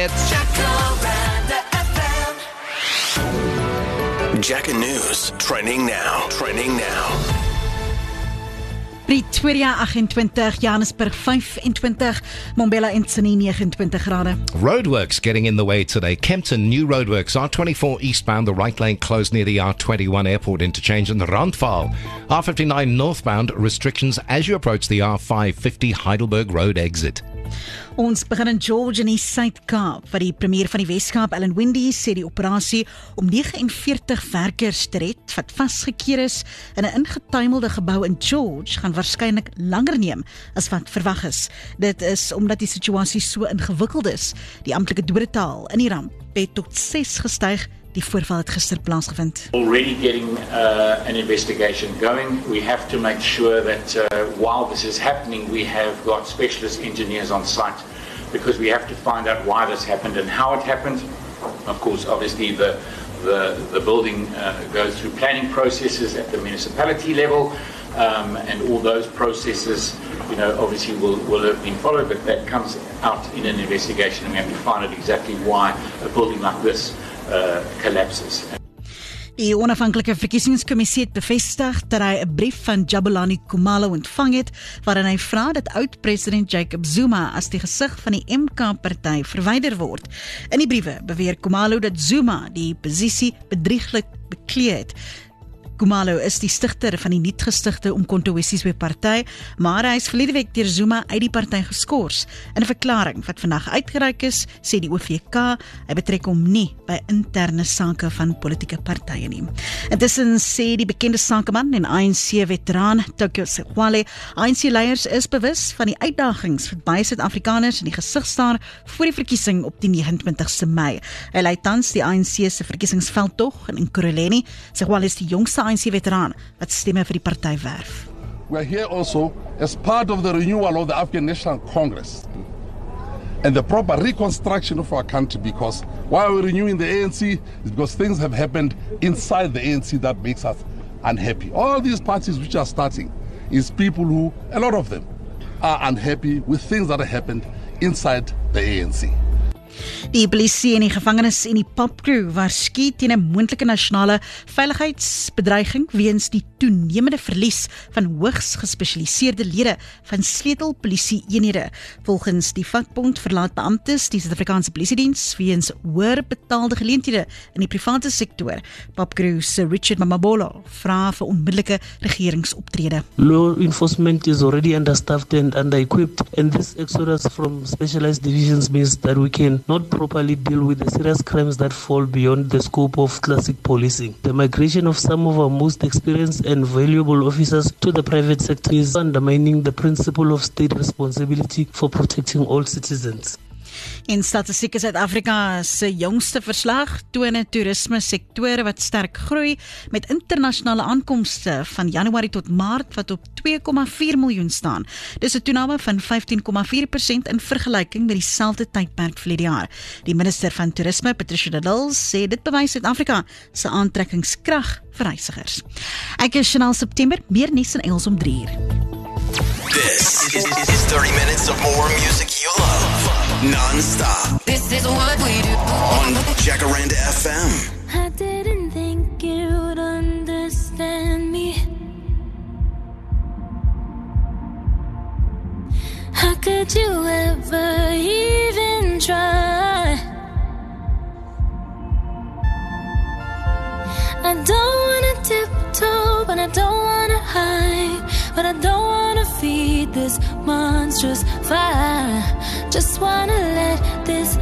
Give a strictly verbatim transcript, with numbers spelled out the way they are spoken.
het. Jacka News, trending now, trending now. Pretoria agt-en-twintig, Johannesburg vyf-en-twintig, Mbombela en Sydney negen-en-twintig grade. Roadworks getting in the way today. Kempton, new roadworks. R twenty-four eastbound, the right lane closed near the R twenty-one airport interchange, and the Randval. R fifty-nine northbound, restrictions as you approach the R five fifty Heidelberg Road exit. Ons begin in George in die Suid-Kaap, waar die premier van die Weskaap, Alan Windey, sê die operasie om negenenveertig werkers te red wat vasgekeer is in 'n ingetuimelde gebou in George gaan waarskynlik langer neem as wat verwag is. Dit is omdat die situasie so ingewikkeld is. Die amptelike dodetal in die ramp het tot ses gestyg. Die voorval het gister plaasgevind. Already getting uh, an investigation going. We have to make sure that uh, while this is happening, we have got specialist engineers on site because we have to find out why this happened and how it happened. Of course, obviously the the, the building uh, goes through planning processes at the municipality level, um, and all those processes, you know, obviously will, will have been followed, but that comes out in an investigation and we have to find out exactly why a building like this Uh, collapses. Die onafhanklike verkiesingskommissie het bevestig dat hy 'n brief van Jabulani Khumalo ontvang het waarin hy vra dat oud-president Jacob Zuma as die gesig van die M K-party verwyder word. In die briewe beweer Khumalo dat Zuma die posisie bedrieglik beklee het. Khumalo is die stigter van die nuut gestigte Umkhonto weSizwe party, maar hy is verlede week deur Zuma uit die party geskort. In 'n verklaring wat vandag uitgereik is, sê die O V K hy betrek hom nie by interne sake van politieke partye nie. Intussen sê die bekende sakeman en A N C-veteraan Tokyo Sexwale, A N C-leiers is bewus van die uitdagings wat baie Suid-Afrikaners in die gesig staar voor die verkiesing op die negenentwintigste Mei. Hy lei tans die A N C se verkiesingsveldtog in Ekurhuleni. Sexwale is die jongste A N C-veteraan wat stemme vir die party werf. We are here also as part of the renewal of the African National Congress and the proper reconstruction of our country, because why we're renewing the A N C is because things have happened inside the A N C that makes us unhappy. All these parties which are starting is people who, a lot of them, are unhappy with things that have happened inside the A N C. Die polisie en die gevangenes en die papcrew waarsku teen 'n moontlike nasionale veiligheidsbedreiging weens die toenemende verlies van hoogs gespesialiseerde lede van sleutelpolisie-eenhede. Volgens die vakbond verlaat beamptes die Suid-Afrikaanse Polisiediens weens hoër betaalde geleenthede in die private sektor. Papcrew se Richard Mamabolo vra vir onmiddellike regeringsoptrede. Law enforcement is already understaffed and under-equipped, and this exodus from specialized divisions means that we can not properly deal with the serious crimes that fall beyond the scope of classic policing. The migration of some of our most experienced and valuable officers to the private sector is undermining the principle of state responsibility for protecting all citizens. En Statistiek Suid-Afrika se jongste verslag toon 'n toerisme sektor wat sterk groei met internasionale aankomste van Januarie tot Maart wat op twee komma vier miljoen staan. Dis 'n toename van vyftien komma vier persent in vergelyking met dieselfde tydperk verlede jaar. Die minister van Toerisme, Patricia de Lille, sê dit bewys Suid-Afrika se aantrekkingskrag vir reisigers. Ek is Chanel September, meer nuus in Engels om drie uur. This is, is, is thirty minutes of more music you love, non-stop. This is what we do on Jacaranda F M. I didn't think you would understand me. How could you ever even try? I don't wanna tiptoe, but I don't wanna hide, but I don't wanna feed this monstrous fire. Just wanna let this